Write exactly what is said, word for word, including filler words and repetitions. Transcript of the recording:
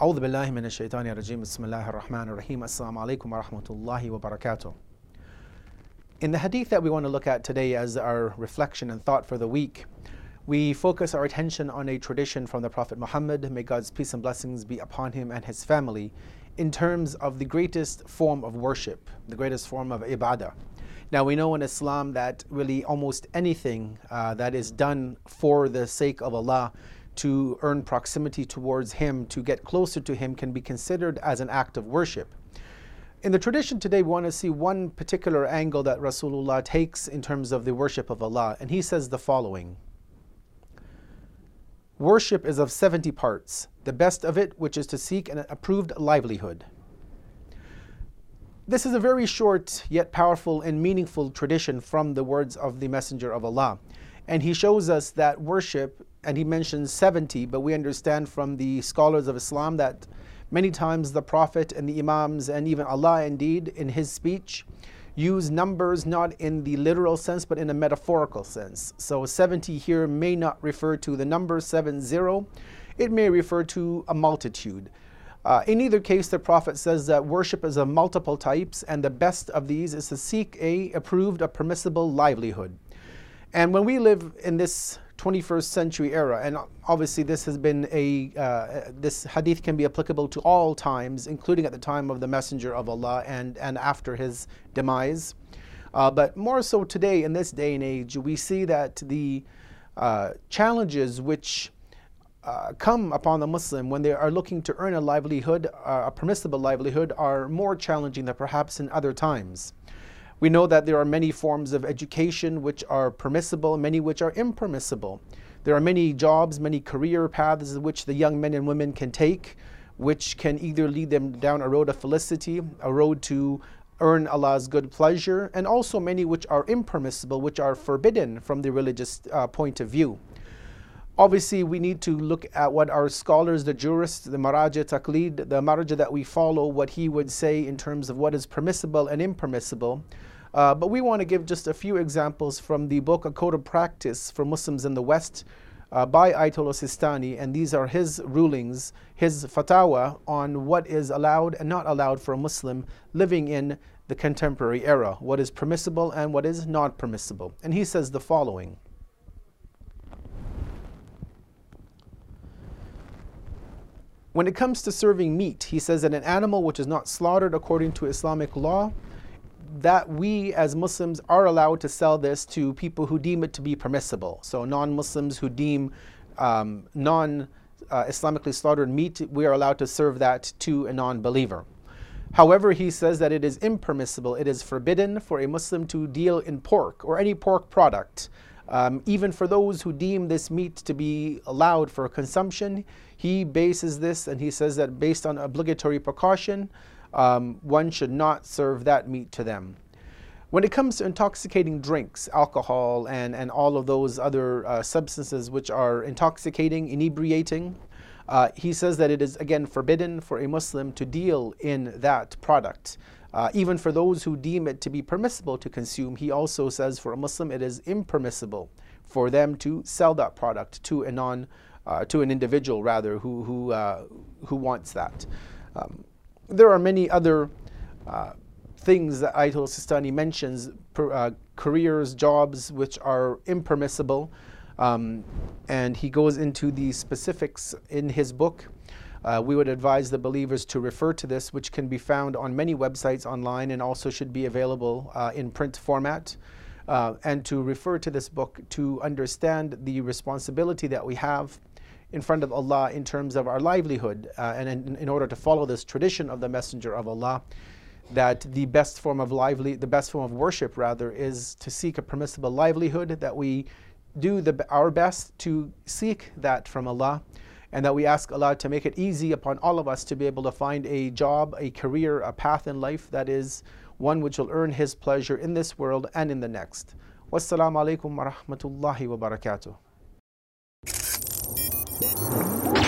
أعوذ بالله من الشيطان الرجيم بسم الله الرحمن الرحيم Assalamu alaikum wa rahmatullahi wa barakatuh. In the hadith that we want to look at today as our reflection and thought for the week, we focus our attention on a tradition from the Prophet Muhammad, may God's peace and blessings be upon him and his family, in terms of the greatest form of worship, the greatest form of ibadah. Now we know in Islam that really almost anything uh, that is done for the sake of Allah, to earn proximity towards Him, to get closer to Him, can be considered as an act of worship. In the tradition today, we want to see one particular angle that Rasulullah takes in terms of the worship of Allah, and he says the following: worship is of seventy parts, the best of it which is to seek an approved livelihood. This is a very short yet powerful and meaningful tradition from the words of the Messenger of Allah. And he shows us that worship, and he mentions seventy, but we understand from the scholars of Islam that many times the Prophet and the Imams and even Allah indeed in his speech use numbers not in the literal sense but in a metaphorical sense. So seventy here may not refer to the number seven zero, it may refer to a multitude. Uh, in either case, the Prophet says that worship is of multiple types, and the best of these is to seek a approved, a permissible livelihood. And when we live in this twenty-first century era, and obviously this has been a, uh, this hadith can be applicable to all times, including at the time of the Messenger of Allah and, and after his demise. Uh, but more so today, in this day and age, we see that the uh, challenges which uh, come upon the Muslim when they are looking to earn a livelihood, uh, a permissible livelihood, are more challenging than perhaps in other times. We know that there are many forms of education which are permissible, many which are impermissible. There are many jobs, many career paths which the young men and women can take, which can either lead them down a road of felicity, a road to earn Allah's good pleasure, and also many which are impermissible, which are forbidden from the religious uh, point of view. Obviously, we need to look at what our scholars, the jurists, the maraja taqlid, the maraja that we follow, what he would say in terms of what is permissible and impermissible. Uh, but we want to give just a few examples from the book, A Code of Practice for Muslims in the West, uh, by Ayatollah Sistani, and these are his rulings, his fatwa on what is allowed and not allowed for a Muslim living in the contemporary era, what is permissible and what is not permissible. And he says the following: when it comes to serving meat, he says that an animal which is not slaughtered according to Islamic law, that we as Muslims are allowed to sell this to people who deem it to be permissible. So non-Muslims who deem um, non-Islamically uh, slaughtered meat, we are allowed to serve that to a non-believer. However, he says that it is impermissible, it is forbidden for a Muslim to deal in pork or any pork product. Um, even for those who deem this meat to be allowed for consumption, he bases this and he says that based on obligatory precaution, um, one should not serve that meat to them. When it comes to intoxicating drinks, alcohol and, and all of those other uh, substances which are intoxicating, inebriating, uh, he says that it is again forbidden for a Muslim to deal in that product. Uh, even for those who deem it to be permissible to consume, he also says for a Muslim it is impermissible for them to sell that product to a non, uh, to an individual rather who who uh, who wants that. Um, there are many other uh, things that Ayatollah Sistani mentions, per, uh, careers, jobs which are impermissible, um, and he goes into the specifics in his book. Uh, we would advise the believers to refer to this, which can be found on many websites online and also should be available uh, in print format, uh, and to refer to this book to understand the responsibility that we have in front of Allah in terms of our livelihood, uh, and in, in order to follow this tradition of the Messenger of Allah, that the best form of lively, the best form of worship rather, is to seek a permissible livelihood, that we do the, our best to seek that from Allah, and that we ask Allah to make it easy upon all of us to be able to find a job, a career, a path in life that is one which will earn His pleasure in this world and in the next. Wassalamu alaikum wa rahmatullahi wa barakatuh.